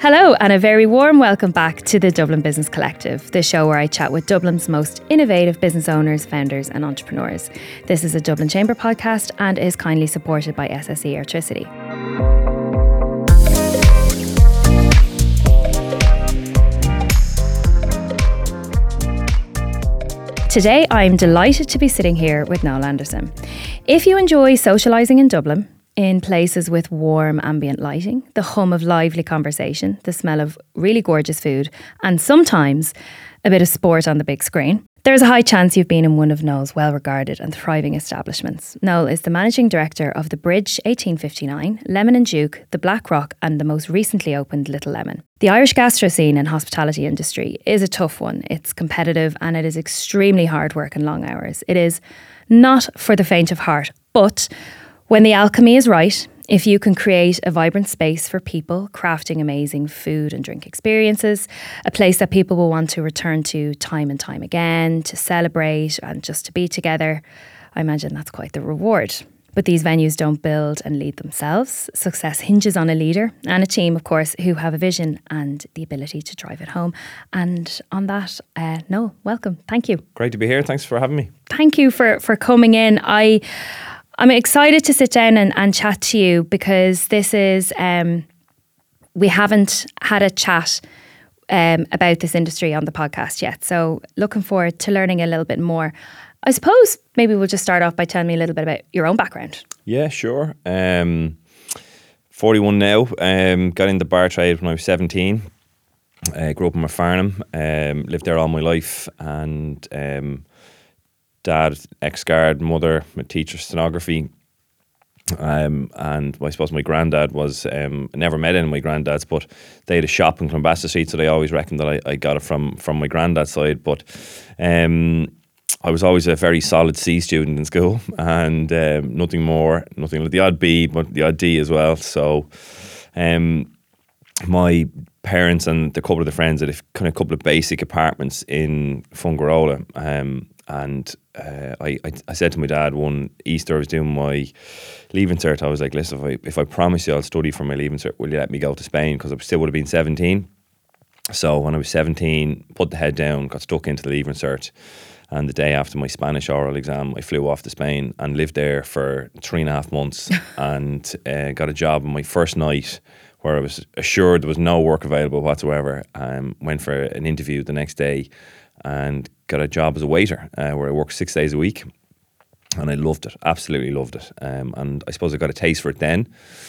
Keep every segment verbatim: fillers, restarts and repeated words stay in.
Hello and a very warm welcome back to the Dublin Business Collective, the show where I chat with Dublin's most innovative business owners, founders and entrepreneurs. This is a Dublin Chamber podcast and is kindly supported by S S E Airtricity. Today I'm delighted to be sitting here with Noel Anderson. If you enjoy socialising in Dublin, in places with warm ambient lighting, the hum of lively conversation, the smell of really gorgeous food, and sometimes a bit of sport on the big screen, there's a high chance you've been in one of Noel's well-regarded and thriving establishments. Noel is the managing director of the Bridge eighteen fifty-nine, Lemon and Duke, the Black Rock and the most recently opened Little Lemon. The Irish gastro scene and hospitality industry is a tough one. It's competitive and it is extremely hard work and long hours. It is not for the faint of heart, but when the alchemy is right, if you can create a vibrant space for people, crafting amazing food and drink experiences, a place that people will want to return to time and time again, to celebrate and just to be together, I imagine that's quite the reward. But these venues don't build and lead themselves. Success hinges on a leader and a team, of course, who have a vision and the ability to drive it home. And on that, uh, Noel, welcome. Thank you. Great to be here. Thanks for having me. Thank you for, for coming in. I... I'm excited to sit down and, and chat to you because this is, um, we haven't had a chat um, about this industry on the podcast yet. So looking forward to learning a little bit more. I suppose maybe we'll just start off by telling me a little bit about your own background. Yeah, sure. Um, forty-one now. Um, got into bar trade when I was seventeen. Uh, grew up in Farnham. Um, lived there all my life and... Um, Dad, ex-guard, mother, a teacher, stenography. Um, and I suppose my granddad was, um, I never met any of my granddads, but they had a shop in Clonbassett Street, so they always reckoned that I, I got it from, from my granddad's side. But um, I was always a very solid C student in school and um, nothing more, nothing like the odd B, but the odd D as well. So um, my parents and a couple of the friends had a kind of couple of basic apartments in Fungarola. Um, and uh, I, I I said to my dad one Easter I was doing my leaving cert, I was like, listen, if I, if I promise you I'll study for my leaving cert, will you let me go to Spain? Because I still would have been seventeen. So when I was seventeen, put the head down, got stuck into the leaving cert. And the day after my Spanish oral exam, I flew off to Spain and lived there for three and a half months and uh, got a job on my first night where I was assured there was no work available whatsoever. Um, went for an interview the next day and got a job as a waiter uh, where I worked six days a week. And I loved it, absolutely loved it. Um, and I suppose I got a taste for it then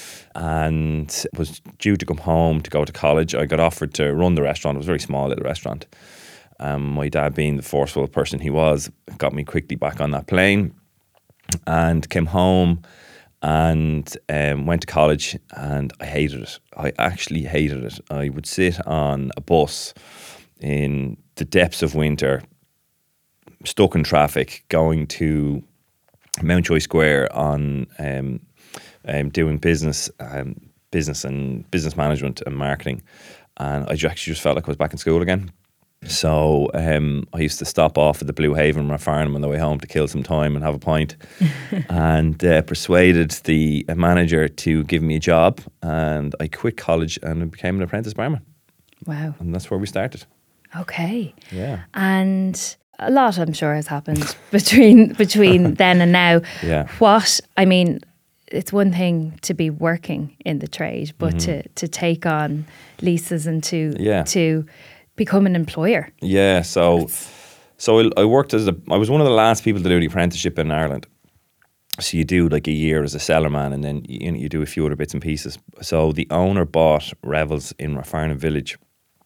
and was due to come home to go to college. I got offered to run the restaurant. It was a very small little restaurant. Um, my dad, being the forceful person he was, got me quickly back on that plane and came home and um, went to college, and I hated it. I actually hated it. I would sit on a bus in the depths of winter, stuck in traffic, going to Mountjoy Square on um, um, doing business, um, business and business management and marketing, and I actually just felt like I was back in school again. So um, I used to stop off at the Blue Haven in Farnham on the way home to kill some time and have a pint and uh, persuaded the manager to give me a job, and I quit college and became an apprentice barman. Wow. And that's where we started. Okay. Yeah. And a lot, I'm sure, has happened between between then and now. Yeah. What, I mean, it's one thing to be working in the trade, but Mm-hmm. to, to take on leases and to Yeah. to become an employer. Yeah, so so I, I worked as a, I was one of the last people to do the apprenticeship in Ireland. So you do like a year as a cellarman, and then you, you do a few other bits and pieces. So the owner bought Revels in Rafarnham Village.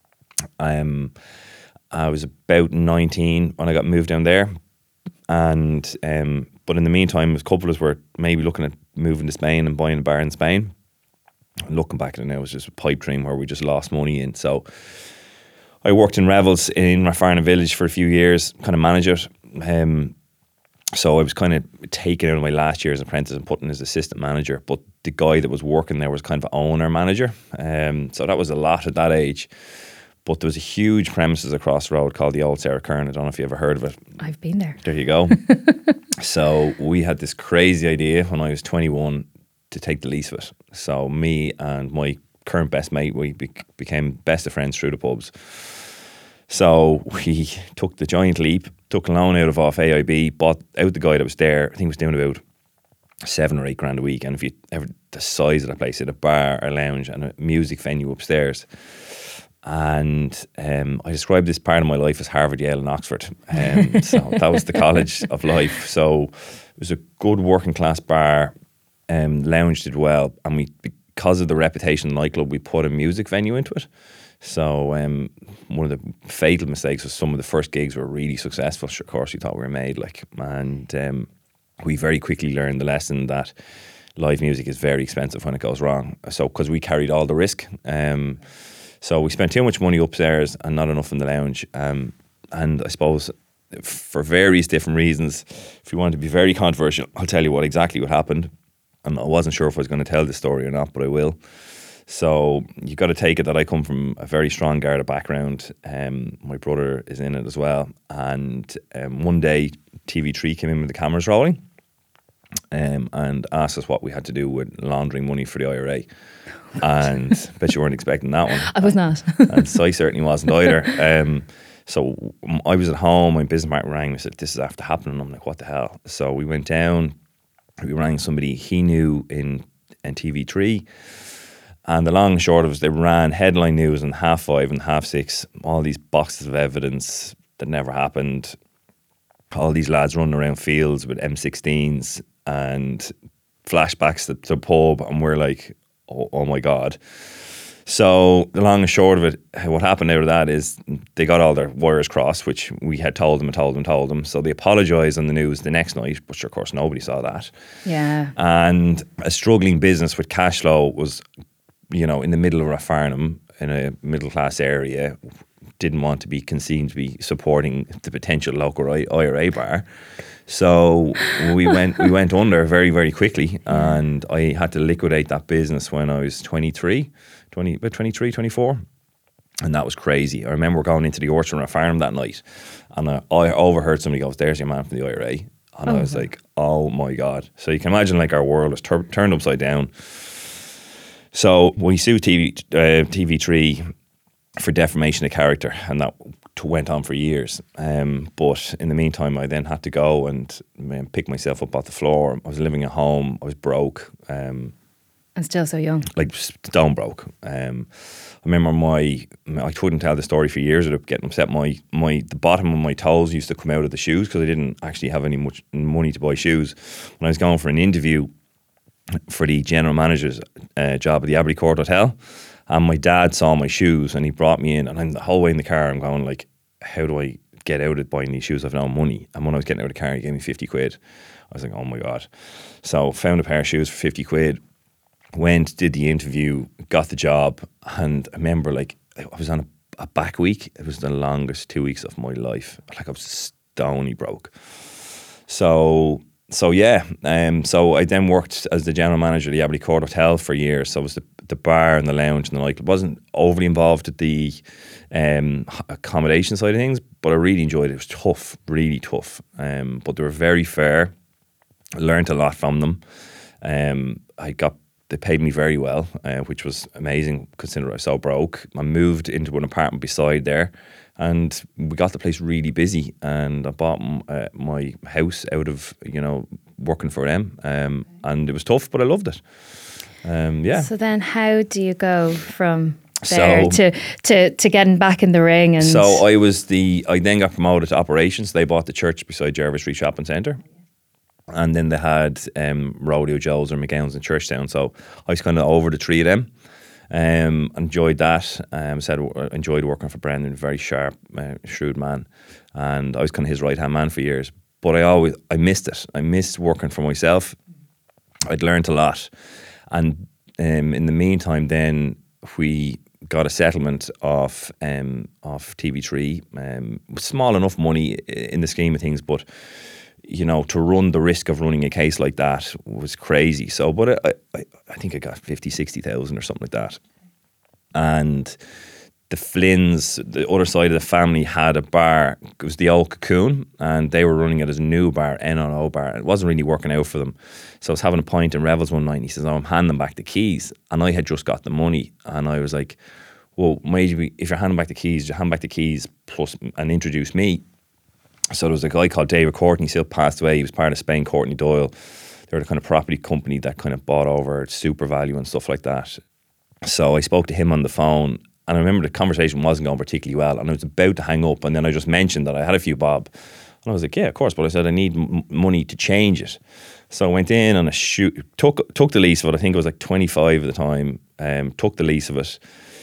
Um, I was about nineteen when I got moved down there, and um, but in the meantime, a couple of us were maybe looking at moving to Spain and buying a bar in Spain. Looking back at it now, it was just a pipe dream where we just lost money in. So I worked in Revels in Rafarnham Village for a few years, kind of manage it. Um, so I was kind of taken out of my last year as apprentice and put in as assistant manager. But the guy that was working there was kind of owner manager. Um, so that was a lot at that age. But there was a huge premises across the road called the Old Sarah Kern. I don't know if you ever heard of it. I've been there. There you go. So we had this crazy idea when I was twenty-one to take the lease of it. So me and my current best mate. We be- became best of friends through the pubs. So we took the giant leap, took a loan out of off A I B, bought out the guy that was there. I think he was doing about seven or eight grand a week. And if you ever, the size of the place, it had a bar, a lounge, and a music venue upstairs. And um, I described this part of my life as Harvard, Yale, and Oxford. Um, so that was the college of life. So it was a good working class bar. Um, lounge did well, and we, because of the reputation of the nightclub, we put a music venue into it. So um, one of the fatal mistakes was some of the first gigs were really successful. Sure, of course, we thought we were made, like, and um, we very quickly learned the lesson that live music is very expensive when it goes wrong. So because we carried all the risk, um, so we spent too much money upstairs and not enough in the lounge. Um, and I suppose for various different reasons, if you want to be very controversial, I'll tell you what exactly what happened. And I wasn't sure if I was going to tell this story or not, but I will. So you got to take it that I come from a very strong Garda background. Um, my brother is in it as well. And um, one day T V three came in with the cameras rolling um, and asked us what we had to do with laundering money for the I R A. And bet you weren't expecting that one. I was not. And so I certainly wasn't either. Um, so I was at home, my business partner rang me and said, this is after happening. I'm like, what the hell? So we went down, we rang somebody he knew in, in T V three. And the long and short of it was they ran headline news on half five and half six, all these boxes of evidence that never happened. All these lads running around fields with M sixteens and flashbacks to the pub, and we're like, oh, oh my God. So the long and short of it, what happened out of that is they got all their wires crossed, which we had told them and told them and told them. So they apologised on the news the next night, but sure, of course nobody saw that. Yeah. And a struggling business with cash flow was, you know, in the middle of Rathfarnham, in a middle class area, didn't want to be seen to be supporting the potential local I R A bar. So we went we went under very, very quickly, and I had to liquidate that business when I was twenty-three, twenty, about twenty-three, twenty-four. And that was crazy. I remember going into the orchard in Rathfarnham that night, and I, I overheard somebody go, there's your man from the I R A. And oh, I was wow. like, oh my God. So you can imagine like our world was tur- turned upside down. So we sued T V, uh, T V three for defamation of character, and that t- went on for years. Um, but in the meantime, I then had to go and um, pick myself up off the floor. I was living at home. I was broke. Um, and still so young. Like stone broke. Um, I remember my, I couldn't tell the story for years without getting upset. My, my, the bottom of my toes used to come out of the shoes because I didn't actually have any much money to buy shoes. When I was going for an interview for the general manager's uh, job at the Abbey Court Hotel, and my dad saw my shoes and he brought me in, and I'm the whole way in the car I'm going like, how do I get out of buying these shoes? I've no money. And when I was getting out of the car, he gave me fifty quid. I was like, oh my God. So found a pair of shoes for fifty quid, went, did the interview, got the job, and I remember like I was on a, a back week. It was the longest two weeks of my life. Like I was stony broke. So So yeah, um, so I then worked as the general manager of the Abbey Court Hotel for years. So I was the, the bar and the lounge and the nightclub. Wasn't overly involved at the um, accommodation side of things, but I really enjoyed it. It was tough, really tough. Um, but they were very fair. I learned a lot from them. Um, I got they paid me very well, uh, which was amazing considering I was so broke. I moved into an apartment beside there, and we got the place really busy. And I bought m- uh, my house out of, you know, working for them. Um, and it was tough, but I loved it. Um, yeah. So then how do you go from there so, to, to, to getting back in the ring? And So I was the, I then got promoted to operations. They bought the church beside Jervis Street Shopping Centre. And then they had um, Rodeo Joe's or McGowan's in Churchtown. So I was kind of over the three of them. Um, enjoyed that. Um, said enjoyed working for Brendan, very sharp, uh, shrewd man, and I was kind of his right hand man for years. But I always I missed it. I missed working for myself. I'd learned a lot, and um, in the meantime, then we got a settlement of um, of T V three, um, small enough money in the scheme of things, but you know, to run the risk of running a case like that was crazy. So, but I, I, I think I got fifty, sixty thousand or something like that. And the Flynns, the other side of the family, had a bar. It was the Old Cocoon, and they were running it as a new bar, N N O bar. It wasn't really working out for them. So I was having a pint in Revels one night, and he says, oh, I'm handing back the keys. And I had just got the money, and I was like, well, maybe if you're handing back the keys, you hand back the keys plus and introduce me. So there was a guy called David Courtney, still passed away. He was part of Spain Courtney Doyle. They were the kind of property company that kind of bought over Super Value and stuff like that. So I spoke to him on the phone, and I remember the conversation wasn't going particularly well, and I was about to hang up, and then I just mentioned that I had a few bob. And I was like, yeah, of course, but I said I need m- money to change it. So I went in and I shoot, took took the lease of it. I think it was like twenty-five at the time. Um, took the lease of it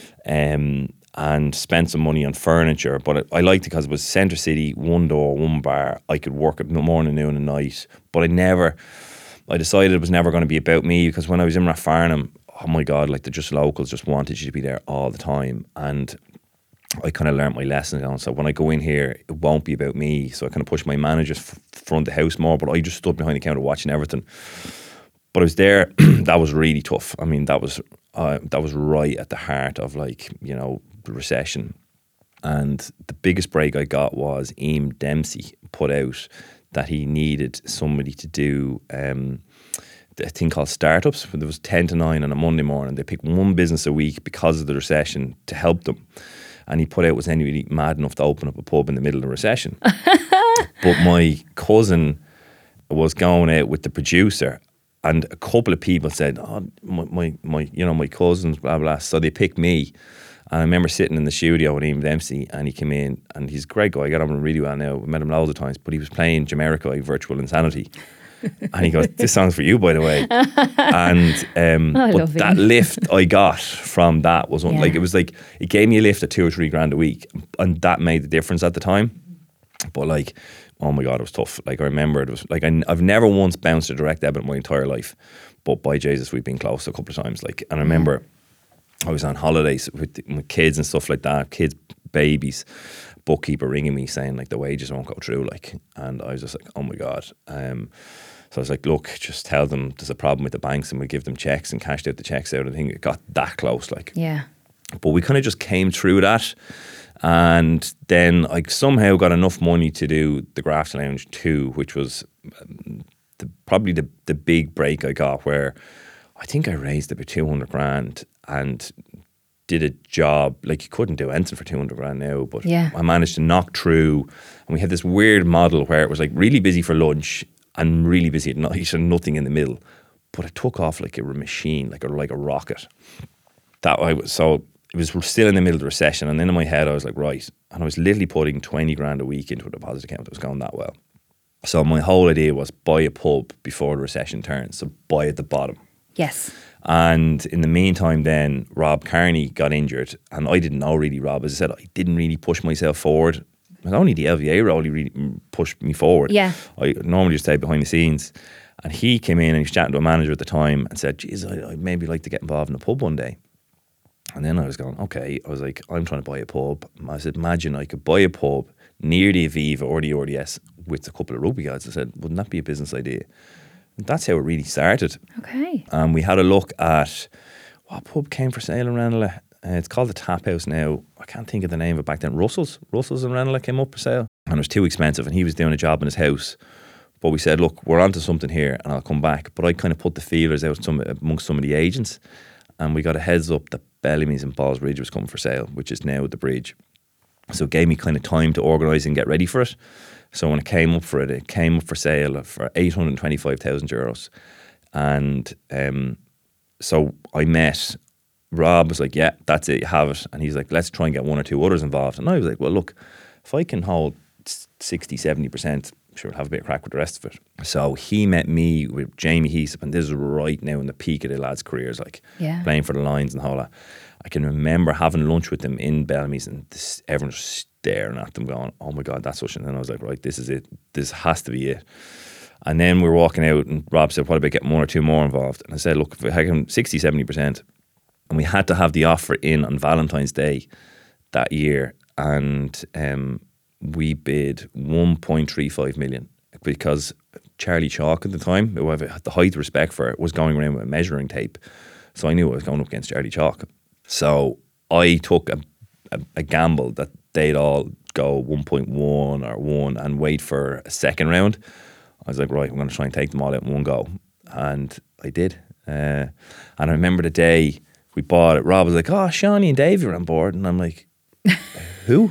um, and spent some money on furniture. But I, I liked it because it was Centre City, one door, one bar. I could work at morning, noon and night. But I never, I decided it was never going to be about me, because when I was in Rathfarnham, oh my God, like the just locals just wanted you to be there all the time. And I kind of learnt my lesson on. So when I go in here, it won't be about me. So I kind of pushed my managers f- front the house more, but I just stood behind the counter watching everything. But I was there. That was really tough. I mean, that was uh, that was right at the heart of, like, you know, the recession. And the biggest break I got was Eames Dempsey put out that he needed somebody to do um, a thing called startups. There was ten to nine on a Monday morning. They picked one business a week because of the recession to help them. And he put out, was anybody mad enough to open up a pub in the middle of the recession? But my cousin was going out with the producer, and a couple of people said, oh, my, my, my you know, my cousins, blah, blah. So they picked me. And I remember sitting in the studio with Eames Dempsey, and he came in, and he's a great guy. I get on with him really well now. We met him loads of times, but he was playing Jamiroquai, Virtual Insanity. And he goes, this song's for you, by the way. And um, I but love that him. lift I got from that was un- Yeah. like, it was like, it gave me a lift of two or three grand a week, and that made the difference at the time. But like, oh my God, it was tough. Like, I remember it was like, I, I've never once bounced a direct debit in my entire life, but by Jesus, we've been close a couple of times. Like, and I remember I was on holidays with, with kids and stuff like that, kids, babies, bookkeeper ringing me saying like the wages won't go through, like, and I was just like, oh my God. Um, so I was like, look, just tell them there's a problem with the banks, and we give them checks, and cashed out the checks out. I think it got that close, like. Yeah. But we kind of just came through that. And then I somehow got enough money to do the Grafton Lounge two, which was um, the, probably the, the big break I got, where I think I raised about two hundred grand and did a job. Like, you couldn't do anything for two hundred grand now, but Yeah. I managed to knock through. And we had this weird model where it was like really busy for lunch and really busy at night and nothing in the middle. But it took off like a machine, like a, like a rocket. That I was, so it was still in the middle of the recession, and then in my head I was like, right, and I was literally putting twenty grand a week into a deposit account that was going that well. So my whole idea was buy a pub before the recession turns, so buy at the bottom. Yes. And in the meantime then, Rob Carney got injured, and I didn't know really Rob. As I said, I didn't really push myself forward. It was only the L V A role he really pushed me forward. Yeah. I normally just stayed behind the scenes. And he came in and he was chatting to a manager at the time and said, geez, I, I'd maybe like to get involved in a pub one day. And then I was going, okay. I was like, I'm trying to buy a pub. I said, imagine I could buy a pub near the Aviva or the R D S with a couple of rugby guys. I said, wouldn't that be a business idea? And that's how it really started. Okay. And we had a look at what pub came for sale in Ranelagh. Uh, it's called the Tap House now. I can't think of the name of it back then. Russell's. Russell's in Ranelagh came up for sale. And it was too expensive, and he was doing a job in his house. But we said, look, we're onto something here, and I'll come back. But I kind of put the feelers out some, amongst some of the agents, and we got a heads up that Bellamy's in Ballsbridge was coming for sale, which is now the Bridge. So it gave me kind of time to organise and get ready for it. So when it came up for it, it came up for sale for eight hundred twenty-five thousand euros. And um, so I met Rob, was like, yeah, that's it, you have it. And he's like, let's try and get one or two others involved. And I was like, well, look, if I can hold sixty, seventy percent, sure, I'll have a bit of crack with the rest of it. So he met me with Jamie Heasop, and this is right now in the peak of the lads' careers, like Yeah. playing for the Lions and all that. I can remember having lunch with them in Bellamy's, and this, everyone was staring at them going, oh my God, that's such. And then I was like, right, this is it. This has to be it. And then we were walking out, and Rob said, what about getting one or two more involved? And I said, look, if I can sixty, seventy percent. And we had to have the offer in on Valentine's Day that year. And um, we bid one point three five million because Charlie Chalk at the time, who I had the height of respect for, was going around with a measuring tape. So I knew I was going up against Charlie Chalk. So I took a, a, a gamble that they'd all go one point one or one and wait for a second round. I was like, right, I'm going to try and take them all out in one go. And I did. Uh, and I remember the day we bought it, Rob was like, oh, Shawnee and Davey are on board. And I'm like, who?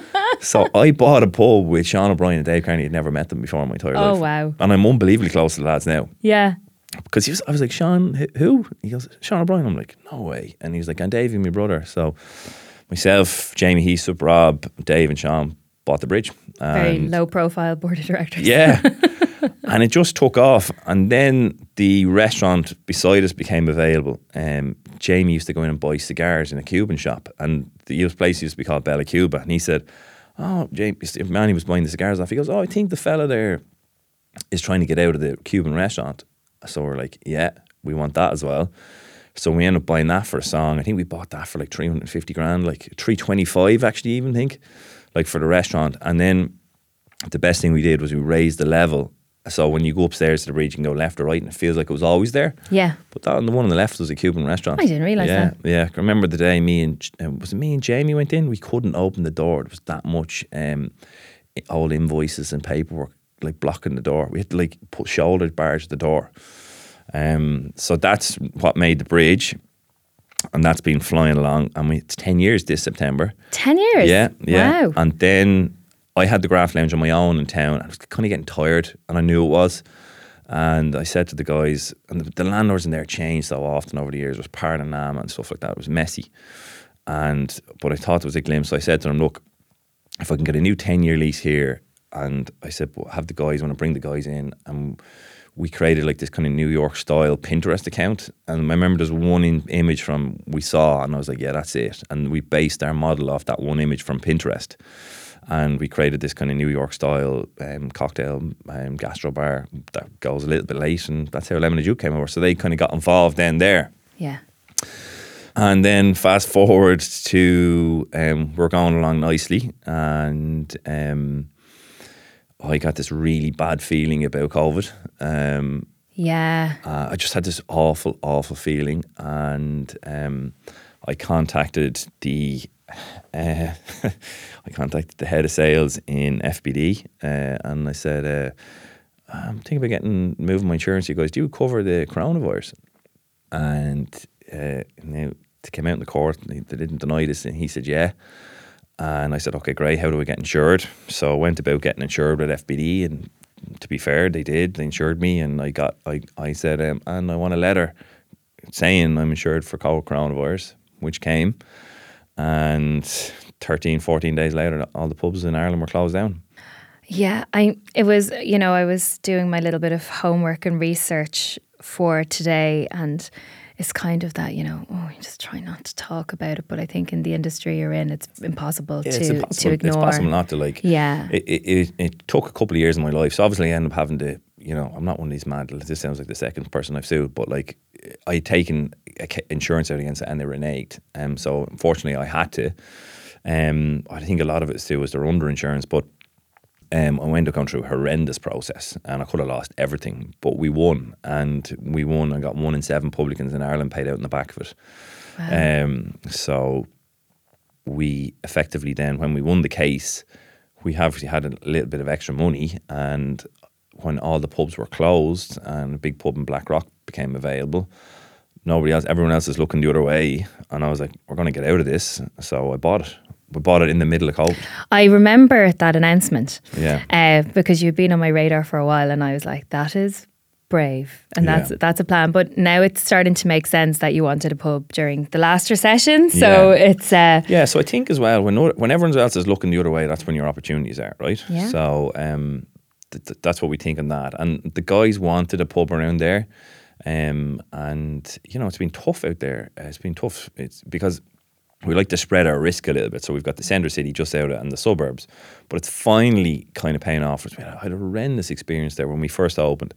So I bought a pub with Sean O'Brien and Dave Carney. I'd never met them before in my entire Oh, life. wow. And I'm unbelievably close to the lads now. Yeah. Because he was, I was like, Sean, who? He goes, Sean O'Brien. I'm like, no way. And he was like, and Davey, my brother. So myself, Jamie Heasup, Rob, Dave and Sean bought the bridge. Very And low profile board of directors. yeah. And it just took off. And then the restaurant beside us became available. Um, Jamie used to go in and buy cigars in a Cuban shop. And the place used to be called Bella Cuba. And he said, oh, Jamie, Manny was buying the cigars off. He goes, oh, I think the fella there is trying to get out of the Cuban restaurant. So we're like, yeah, we want that as well. So we ended up buying that for a song. I think we bought that for like three hundred fifty grand, like three twenty-five actually even think, like for the restaurant. And then the best thing we did was we raised the level. So when you go upstairs to the bridge, you can go left or right and it feels like it was always there. Yeah. But that, the one on the left was a Cuban restaurant. I didn't realise yeah, that. Yeah, I remember the day me and, uh, was it me and Jamie went in? We couldn't open the door. There was that much um, old invoices and paperwork like blocking the door. We had to like put shoulder bars at the door. Um, so that's what made the bridge, and that's been flying along. And we, it's ten years this September. Ten years? Yeah, yeah. Wow. And then I had the Graft Lounge on my own in town. I was kind of getting tired, and I knew it was. And I said to the guys, and the, the landlords in there changed so often over the years. It was part of Nam and stuff like that. It was messy. And but I thought it was a glimpse. So I said to them, look, if I can get a new ten-year lease here, and I said, well, have the guys, I want to bring the guys in, and we created like this kind of New York style Pinterest account. And I remember there's one in, image from we saw, and I was like, yeah, that's it. And we based our model off that one image from Pinterest. And we created this kind of New York style um, cocktail um, gastro bar that goes a little bit late, and that's how Lemon and Juke came over. So they kind of got involved then there. Yeah. And then fast forward to um, we're going along nicely, and um, I got this really bad feeling about COVID. Um, yeah. Uh, I just had this awful, awful feeling, and um, I contacted the uh, I contacted the head of sales in F B D, uh, and I said, uh, "I'm thinking about getting moving my insurance. You guys, do you cover the coronavirus?" And uh, now they came out in the court, and they didn't deny this, and he said, "Yeah." And I said, okay, great, how do I get insured? So I went about getting insured with F B D, and to be fair, they did. They insured me, and I got, I, I said, um, and I want a letter saying I'm insured for coronavirus, which came. And thirteen, fourteen days later, all the pubs in Ireland were closed down. Yeah, I it was, you know, I was doing my little bit of homework and research for today, and it's kind of that, you know, oh, you just try not to talk about it. But I think in the industry you're in, it's impossible Yeah, to it's impossible. to ignore. It's possible not to like. Yeah. It, it, it, it took a couple of years in my life. So obviously I ended up having to, you know, I'm not one of these mad, this sounds like the second person I've sued, but like I'd taken insurance out against it and they reneged. Um, so unfortunately I had to. Um, I think a lot of it too was their under insurance, but Um, I went going through a horrendous process, and I could have lost everything, but we won, and we won. I got one in seven publicans in Ireland paid out in the back of it. Wow. Um, so we effectively then, when we won the case, we obviously had a little bit of extra money, and when all the pubs were closed and a big pub in Blackrock became available, nobody else, everyone else is looking the other way, and I was like, we're going to get out of this. So I bought it. We bought it in the middle of COVID. I remember that announcement. Yeah. Uh, because you'd been on my radar for a while, and I was like, that is brave, and Yeah. that's that's a plan. But now it's starting to make sense that you wanted a pub during the last recession. So Yeah. it's uh, Yeah, so I think as well, when no, when everyone else is looking the other way, that's when your opportunities are, right? Yeah. So um, th- th- that's what we think on that. And the guys wanted a pub around there, um, and you know it's been tough out there. Uh, it's been tough. It's because we like to spread our risk a little bit. So we've got the centre city just out and the suburbs, but it's finally kind of paying off. I had a horrendous experience there when we first opened.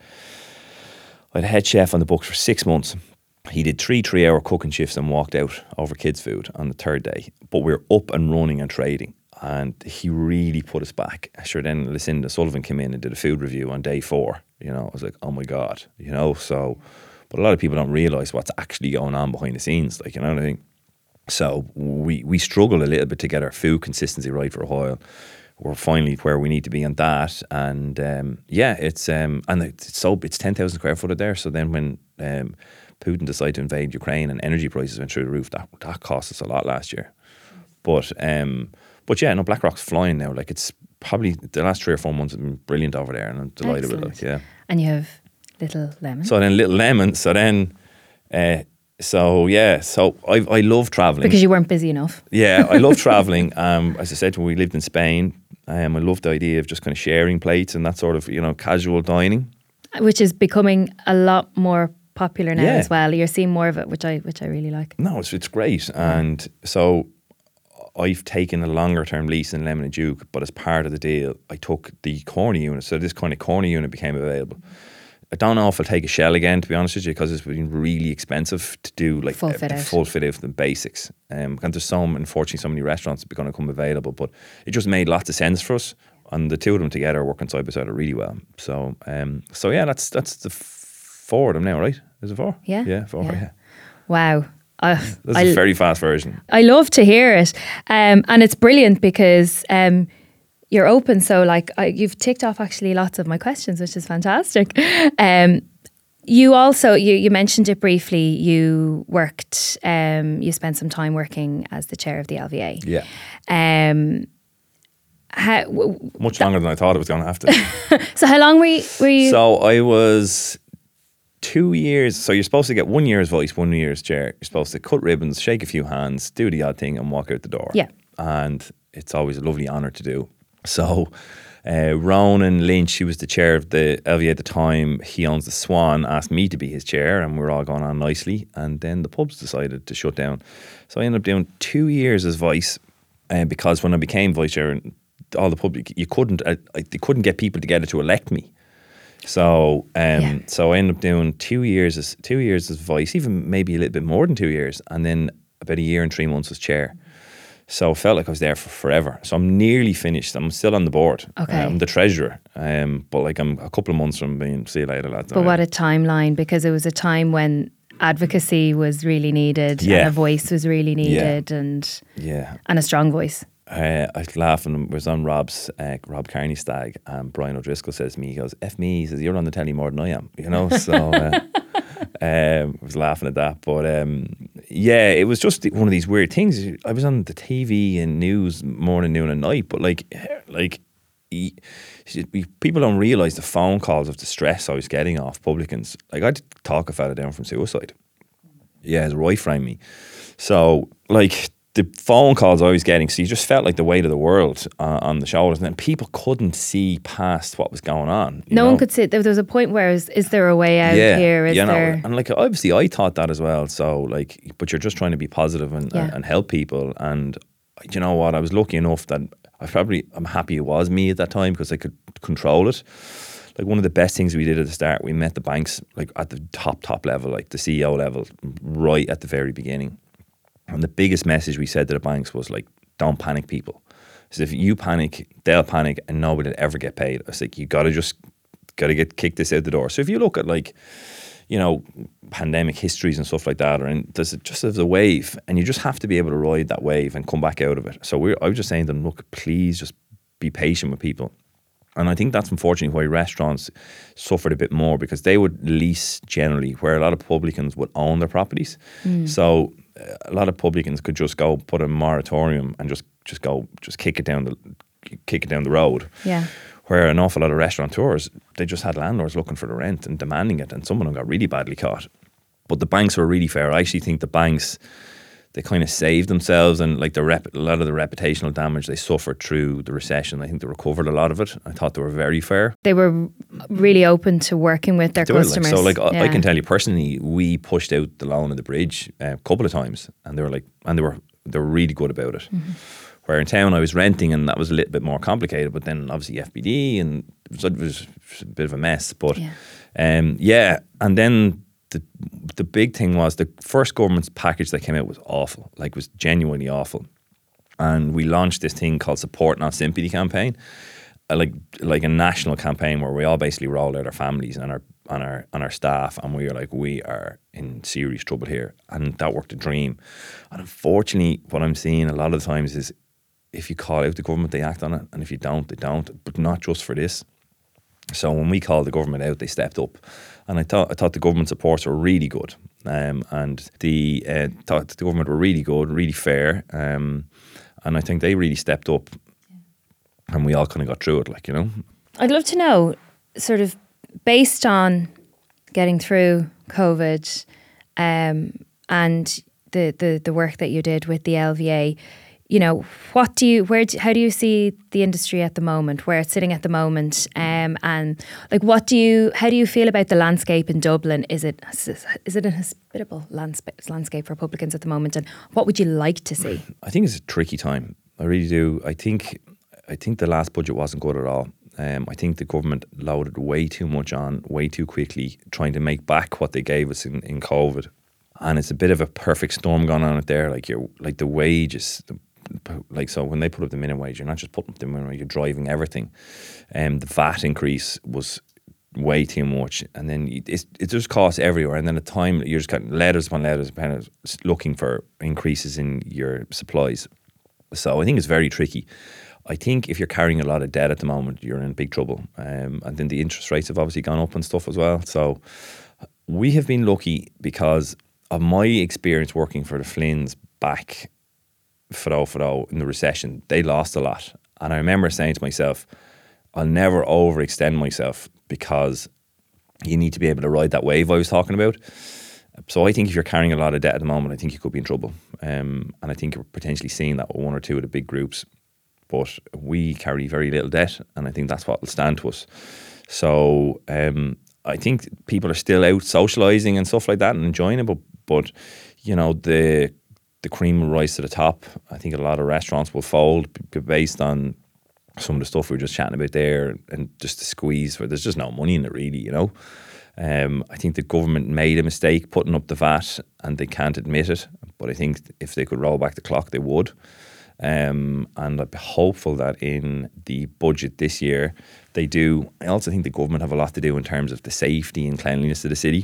I had a head chef on the books for six months. He did three three-hour cooking shifts and walked out over kids' food on the third day. But we were up and running and trading, and he really put us back. Sure, then Lucinda Sullivan came in and did a food review on day four. You know, I was like, oh my God, you know. So, but a lot of people don't realise what's actually going on behind the scenes. Like, you know what I mean? So we, we struggled a little bit to get our food consistency right for a while. We're finally where we need to be on that, and um, yeah, it's um, and it's so it's ten thousand square foot there. So then when um, Putin decided to invade Ukraine and energy prices went through the roof, that that cost us a lot last year. But um, but yeah, no, BlackRock's flying now. Like it's probably the last three or four months have been brilliant over there, and I'm delighted Excellent. with it. Like, yeah. And you have Little Lemon. So then Little Lemon. So then. Uh, So yeah, so I I love traveling because you weren't busy enough. Yeah, I love traveling. Um, as I said, when we lived in Spain, um, I loved the idea of just kind of sharing plates and that sort of, you know, casual dining, which is becoming a lot more popular now Yeah. as well. You're seeing more of it, which I which I really like. No, it's it's great, and so I've taken a longer term lease in Lemon and Duke, but as part of the deal, I took the corner unit. So this kind of corner unit became available. I don't know if I'll take a shell again, to be honest with you, because it's been really expensive to do like Full a, fit a out. full fit out of the basics. Um, and there's some, unfortunately, so many restaurants that are going to come available, but it just made lots of sense for us. And the two of them together working side by side are really well. So, um, so yeah, that's that's the f- four of them now, right? Is it four? Yeah. yeah, four. Yeah, Yeah. Wow. Uh, that's I, a very fast version. I love to hear it, um, and it's brilliant because um, you're open. So, like, I, you've ticked off actually lots of my questions, which is fantastic. Um, you also you you mentioned it briefly. You worked. Um, you spent some time working as the chair of the L V A. Yeah, Um, how, w- much longer than I thought it was going to have to. so, how long were you? Were you So I was two years. So you're supposed to get one year's vice, one year's chair. You're supposed to cut ribbons, shake a few hands, do the odd thing, and walk out the door. Yeah. And it's always a lovely honour to do. So uh, Ronan Lynch, who was the chair of the L V A at the time, he owns the Swan, asked me to be his chair, and we were all going on nicely. And then the pubs decided to shut down. So I ended up doing two years as vice, uh, because when I became vice chair, all the public, you couldn't, uh, I, they couldn't get people together to elect me. So, um, Yeah. so I ended up doing two years as two years as vice, even maybe a little bit more than two years, and then about a year and three months as chair. So I felt like I was there for forever. So I'm nearly finished. I'm still on the board. Okay. I'm the treasurer, um, but like I'm a couple of months from being see you later, lads. But what a timeline, because it was a time when advocacy was really needed, Yeah. and a voice was really needed, and Yeah. and a strong voice. Uh, I was laughing. I was on Rob's uh, Rob Carney stag, and Brian O'Driscoll says to me, he goes, "F me," he says, "You're on the telly more than I am," you know. So uh, um, I was laughing at that, but um, yeah, it was just one of these weird things. I was on the T V and news morning, noon, and night, but like, like he, people don't realise the phone calls of the stress I was getting off publicans. Like I'd talk a fella down from suicide. Yeah, his wife rang me. So like, the phone calls I was getting, so you just felt like the weight of the world uh, on the shoulders, and then people couldn't see past what was going on. you No know? one could see. There was a point where is, is there a way out yeah, here? Is you know, there? and like obviously I thought that as well. So like, but you're just trying to be positive and, Yeah. and, and help people. And you know what? I was lucky enough that I probably I'm happy it was me at that time because I could control it. Like one of the best things we did at the start, we met the banks like at the top top level, like the C E O level, right at the very beginning. And the biggest message we said to the banks was like, don't panic people. So if you panic, they'll panic and nobody will ever get paid. I was like, you got to just, got to get kick this out the door. So if you look at like, you know, pandemic histories and stuff like that, or in, there's just there's a wave and you just have to be able to ride that wave and come back out of it. So we're, I was just saying to them, look, please just be patient with people. And I think that's unfortunately why restaurants suffered a bit more because they would lease generally, where a lot of publicans would own their properties. Mm. So uh, a lot of publicans could just go put a moratorium and just, just go just kick it down the kick it down the road. Yeah. Where an awful lot of restaurateurs, they just had landlords looking for the rent and demanding it, and some of them got really badly caught. But the banks were really fair. I actually think the banks, they kind of saved themselves, and like the rep, a lot of the reputational damage they suffered through the recession, I think they recovered a lot of it. I thought they were very fair. They were really open to working with their They were, like, customers. so like I, I Yeah. can tell you personally, we pushed out the loan of the bridge uh, a couple of times, and they were like, and they were they were really good about it. Mm-hmm. Where in town I was renting, and that was a little bit more complicated. But then obviously F B D, and it was, it was a bit of a mess. But Yeah. um, yeah, and then. The the big thing was the first government's package that came out was awful, like was genuinely awful. And we launched this thing called Support Not Sympathy campaign. a, like like a national campaign where we all basically rolled out our families and our on our on our staff, and we were like, we are in serious trouble here, and that worked a dream. And unfortunately, what I'm seeing a lot of the times is, if you call out the government, they act on it, and if you don't, they don't. But not just for this. So when we called the government out, they stepped up, and I thought I thought the government supports were really good, um, and the uh, thought the government were really good, really fair, um, and I think they really stepped up, and we all kind of got through it, like, you know. I'd love to know, sort of, based on getting through COVID, um, and the, the the work that you did with the L V A. You know, what do you, where, do, how do you see the industry at the moment, where it's sitting at the moment, um, and like, what do you, how do you feel about the landscape in Dublin? Is it, is it a hospitable landscape landscape for publicans at the moment, and what would you like to see? I think it's a tricky time. I really do. I think, I think the last budget wasn't good at all. Um, I think the government loaded way too much on, way too quickly, trying to make back what they gave us in, in COVID, and it's a bit of a perfect storm going on out there. Like you're, like the wages. The, Like, so when they put up the minimum wage, you're not just putting up the minimum wage, you're driving everything. Um, the V A T increase was way too much, and then it, it just costs everywhere. And then at the time, you're just getting letters upon letters upon looking for increases in your supplies. So I think it's very tricky. I think if you're carrying a lot of debt at the moment, you're in big trouble. Um, and then the interest rates have obviously gone up and stuff as well. So we have been lucky because of my experience working for the Flynns back Fro Fro in the recession. They lost a lot, and I remember saying to myself, I'll never overextend myself, because you need to be able to ride that wave I was talking about. So I think if you're carrying a lot of debt at the moment, I think you could be in trouble, um, and I think you're potentially seeing that with one or two of the big groups. But we carry very little debt, and I think that's what will stand to us. So um, I think people are still out socialising and stuff like that and enjoying it, but, but you know, the the cream will rise to the top. I think a lot of restaurants will fold based on some of the stuff we were just chatting about there, and just the squeeze where there's just no money in it really, you know. Um, I think the government made a mistake putting up the V A T, and they can't admit it. But I think if they could roll back the clock, they would. Um, and I'd be hopeful that in the budget this year, they do. I also think the government have a lot to do in terms of the safety and cleanliness of the city.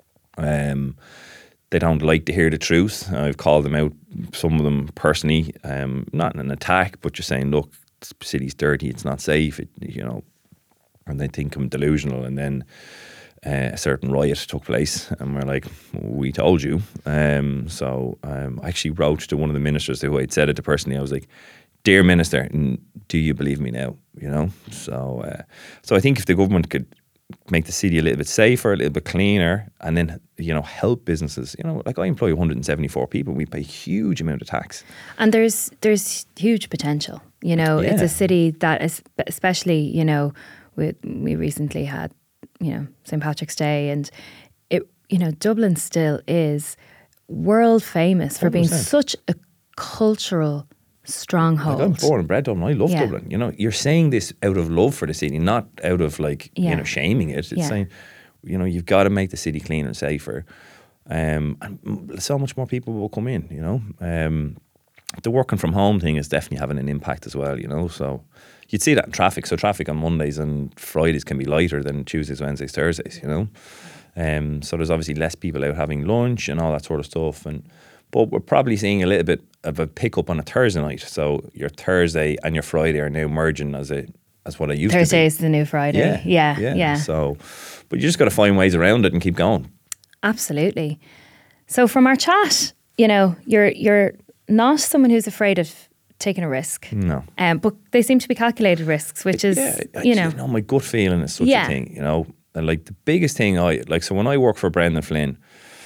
Um, They don't like to hear the truth. I've called them out, some of them personally, um, not in an attack, but just saying, look, the city's dirty, it's not safe, it, you know, and they think I'm delusional. And then uh, a certain riot took place, and we're like, we told you. Um, so um, I actually wrote to one of the ministers who I'd said it to personally. I was like, dear minister, do you believe me now? You know, so uh, so I think if the government could make the city a little bit safer, a little bit cleaner, and then, you know, help businesses. You know, like I employ one hundred seventy-four people. We pay a huge amount of tax. And there's there's huge potential. You know, yeah. It's a city that is, especially, you know, we, we recently had, you know, Saint Patrick's Day, and it, you know, Dublin still is world famous for one hundred percent being such a cultural stronghold. Like, I'm born and bred Dublin. I love yeah. Dublin. You know, you're saying this out of love for the city, not out of like, yeah. you know, shaming it. It's yeah. saying, you know, you've got to make the city cleaner and safer. Um, and so much more people will come in, you know. Um, the working from home thing is definitely having an impact as well, you know. So you'd see that in traffic. So traffic on Mondays and Fridays can be lighter than Tuesdays, Wednesdays, Thursdays, you know. Um, so there's obviously less people out having lunch and all that sort of stuff. And but we're probably seeing a little bit of a pickup on a Thursday night. So your Thursday and your Friday are now merging as a as what I used Thursday to be. is the new Friday. Yeah, yeah, yeah, yeah. So, but you just got to find ways around it and keep going. Absolutely. So from our chat, you know, you're you're not someone who's afraid of taking a risk. No. Um, but they seem to be calculated risks, which is, yeah, I, you know. You know, my gut feeling is such yeah. a thing, you know. And like the biggest thing I, like, so when I worked for Brendan Flynn,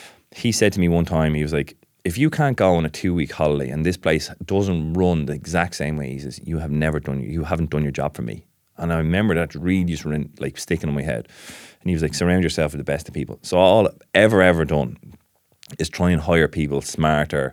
he said to me one time, he was like, if you can't go on a two week holiday and this place doesn't run the exact same way, he says, you have never done, you haven't done your job for me. And I remember that really just like sticking in my head. And he was like, surround yourself with the best of people. So all I've ever, ever done is try and hire people smarter,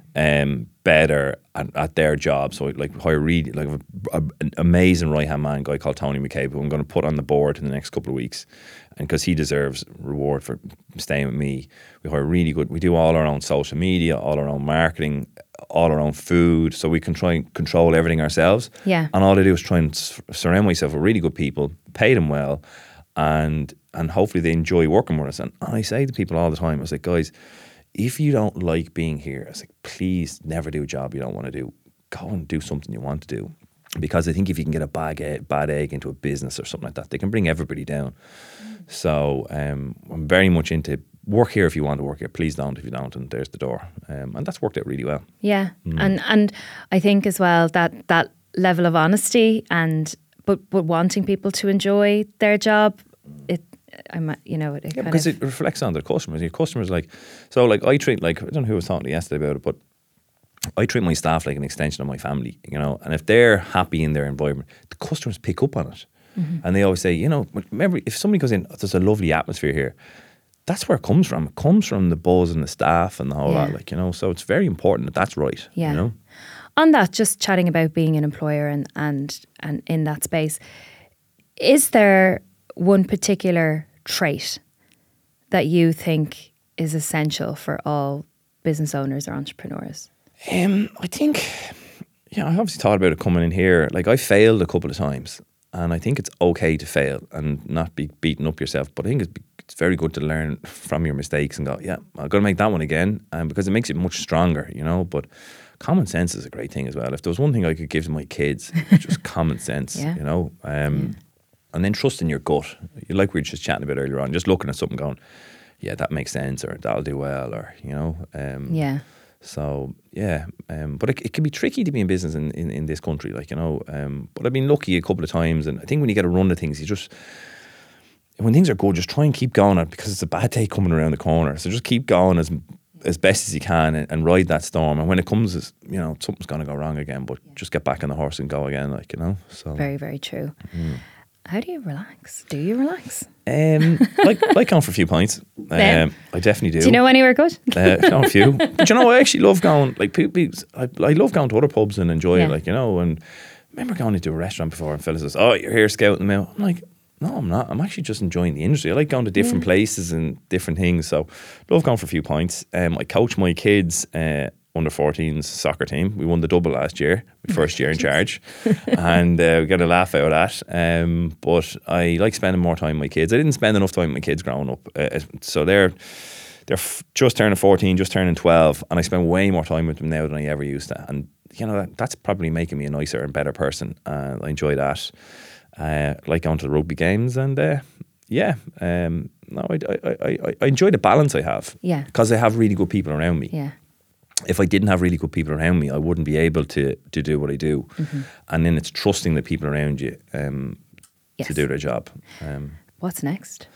um, better at, at their job. So like hire really like a, a, an amazing right hand man guy called Tony McCabe, who I'm going to put on the board in the next couple of weeks. and because he deserves reward for staying with me. We hire really good. We do all our own social media, all our own marketing, all our own food, so we can try and control everything ourselves. Yeah. And all I do is try and s- surround myself with really good people, pay them well, and and hopefully they enjoy working with us. And, and I say to people all the time, I was like, guys, if you don't like being here, I was like, please never do a job you don't want to do. Go and do something you want to do. Because I think if you can get a bad egg, bad egg into a business or something like that, they can bring everybody down. So um, I'm very much into work here if you want to work here. Please don't if you don't, and there's the door. Um, and that's worked out really well. Yeah, mm. and and I think as well that that level of honesty and but but wanting people to enjoy their job, it I'm you know it yeah, kind because of it reflects on their customers. Your customers like so like I treat like I don't know who was talking to yesterday about it, but I treat my staff like an extension of my family, you know, and if they're happy in their environment, the customers pick up on it. Mm-hmm. And they always say, you know, remember, if somebody goes in, oh, there's a lovely atmosphere here, that's where it comes from. It comes from the buzz and the staff and the whole yeah. lot, like, you know, so it's very important that that's right, yeah. you know. On that, just chatting about being an employer and, and, and in that space, is there one particular trait that you think is essential for all business owners or entrepreneurs? Um, I think, yeah, I obviously thought about it coming in here. Like I failed a couple of times, and I think it's okay to fail and not be beating up yourself. But I think it's, it's very good to learn from your mistakes and go, yeah, I'm going to make that one again, um, because it makes it much stronger, you know. But common sense is a great thing as well. If there was one thing I could give to my kids, it's just common sense, yeah. you know. Um, yeah. And then trust in your gut. Like we were just chatting about earlier on, just looking at something going, yeah, that makes sense, or that'll do well, or, you know. Um, yeah. So, yeah, um, but it, it can be tricky to be in business in, in, in this country, like, you know, um, but I've been lucky a couple of times, and I think when you get a run of things, you just, when things are good, just try and keep going at it, because it's a bad day coming around the corner, so just keep going as as best as you can and, and ride that storm, and when it comes, as you know, something's going to go wrong again, but yeah. just get back on the horse and go again, like, you know. So very, very true. Mm. How do you relax? Do you relax? Um, like like going for a few pints. Um, I definitely do. Do you know anywhere good? uh, going a few. But you know, I actually love going. Like people, I, I love going to other pubs and enjoy yeah. it. Like, you know, and I remember going into a restaurant before, and fellas says, "Oh, you're here scouting them out." I'm like, no, I'm not. I'm actually just enjoying the industry. I like going to different yeah. places and different things. So love going for a few pints. Um, I coach my kids. Uh, under fourteens soccer team. We won the double last year, my first year in charge, and uh, we got a laugh out of that. Um, but I like spending more time with my kids. I didn't spend enough time with my kids growing up, uh, so they're they're f- just turning fourteen, just turning twelve, and I spend way more time with them now than I ever used to. And you know that, that's probably making me a nicer and better person. Uh, I enjoy that. Uh, I like going to the rugby games, and uh, yeah, um, no, I, I I I enjoy the balance I have. Yeah, because I have really good people around me. Yeah. If I didn't have really good people around me, I wouldn't be able to to do what I do. Mm-hmm. And then it's trusting the people around you um, yes. to do their job. Um, What's next?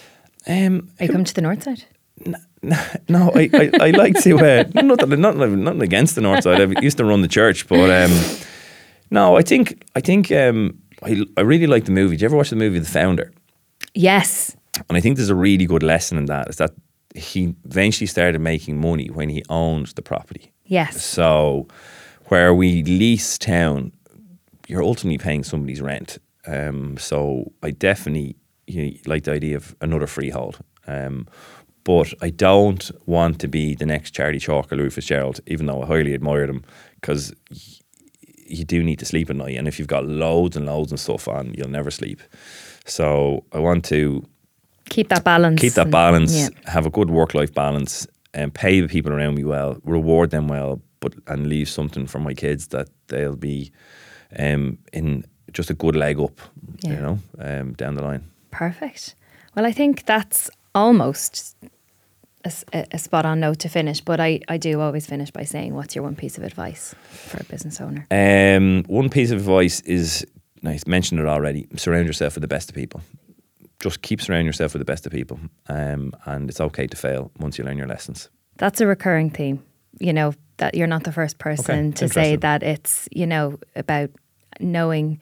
Um, Are you coming to the north side? N- n- no, I, I, I like to, uh, nothing, nothing, nothing against the north side. I used to run the church, but um, no, I think, I think um, I, I really like the movie. Did you ever watch the movie The Founder? Yes. And I think there's a really good lesson in that, is that he eventually started making money when he owned the property. Yes. So where we lease town, you're ultimately paying somebody's rent. Um, so I definitely you know, like the idea of another freehold. Um, but I don't want to be the next Charlie Chalk or Louis Fitzgerald, even though I highly admire them, because y- you do need to sleep at night. And if you've got loads and loads and stuff on, you'll never sleep. So I want to keep that balance. Keep that balance, and, yeah. have a good work-life balance, and pay the people around me well, reward them well, but and leave something for my kids that they'll be um, in just a good leg up, yeah. you know, um, down the line. Perfect. Well, I think that's almost a, a spot-on note to finish, but I, I do always finish by saying, what's your one piece of advice for a business owner? Um, one piece of advice is, I mentioned it already, surround yourself with the best of people. Just keep surrounding yourself with the best of people, um, and it's okay to fail once you learn your lessons. That's a recurring theme, you know, that you're not the first person okay, to say that. It's, you know, about knowing,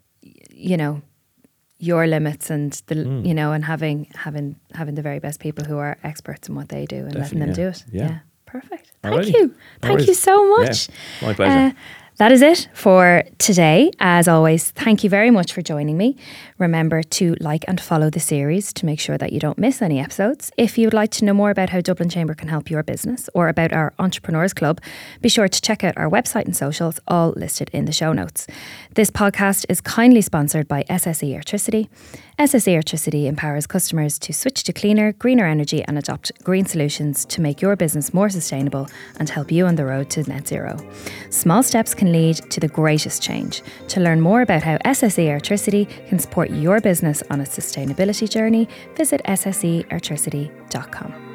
you know, your limits and the, mm. you know, and having having having the very best people who are experts in what they do and Definitely, letting them yeah. do it. Yeah, yeah. Perfect. Thank Alrighty. you. Thank Alright. you so much. Yeah, my pleasure. Uh, That is it for today. As always, thank you very much for joining me. Remember to like and follow the series to make sure that you don't miss any episodes. If you would like to know more about how Dublin Chamber can help your business or about our Entrepreneurs Club, be sure to check out our website and socials, all listed in the show notes. This podcast is kindly sponsored by S S E Airtricity. S S E Airtricity empowers customers to switch to cleaner, greener energy and adopt green solutions to make your business more sustainable and help you on the road to net zero. Small steps can lead to the greatest change. To learn more about how S S E Airtricity can support your business on its sustainability journey, visit s s e airtricity dot com.